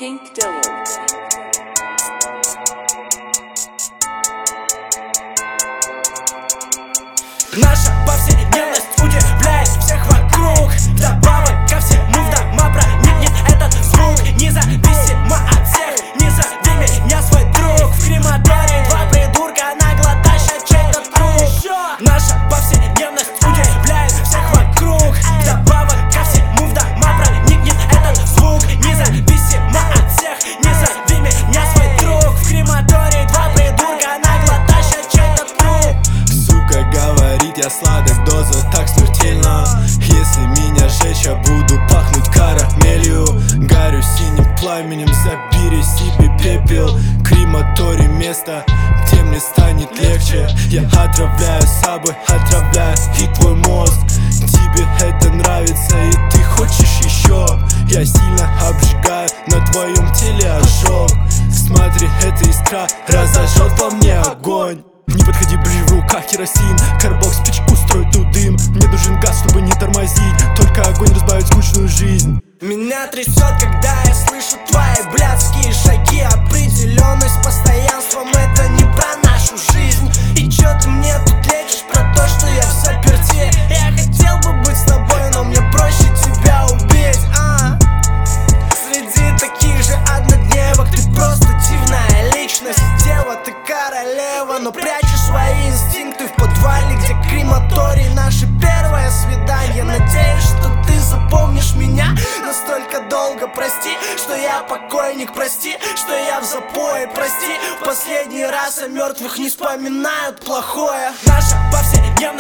Pink Dillard. Наша повседневность удивляет всех вокруг. Добавок ко всему в дома проникнет этот звук. Независимо от всех, не зови меня свой друг. В крематории два придурка, нагло тащат чей-то труп. Наша повседневность удивляет всех вокруг. Добавок ко всему в дома проникнет этот звук. Независимо от всех, не зови меня свой друг. В крематории два придурка, нагло тащат чей-то труп. Сука говорит, я сладок, доза так смертельна. Если меня жечь, я буду пахнуть карамелью. Горю синим пламенем, забери себе пепел. Крематорий — место, где мне станет легче. Я отравляю собой, отравляю и твой мозг. Тебе это нравится и ты хочешь еще. Я сильно обжигаю, на твоем теле ожог. Смотри, эта искра разожжет во мне огонь. Не подходи ближе, в руках керосин. Карбокс, печь, устрой тут дым. Мне нужен газ, чтобы не тормозить. Только огонь разбавит скучную жизнь. Меня трясет, когда я слышу твои блядские шаги. Определенность постоянством — это не про нашу жизнь. И чё ты мне тут лечишь про то, что я в заперти? Я хотел бы быть с тобой, но мне проще тебя убить. Среди таких же однодневок ты просто дивная личность. Дева, ты королева, но прячешь свои инстинкты в подвале, где крематорий. Наше первое свидание. Надеюсь, что ты запомнишь меня настолько долго. Прости, что я покойник, прости, что я в запое, прости. В последний раз о мертвых не вспоминают плохое. Наша повседневность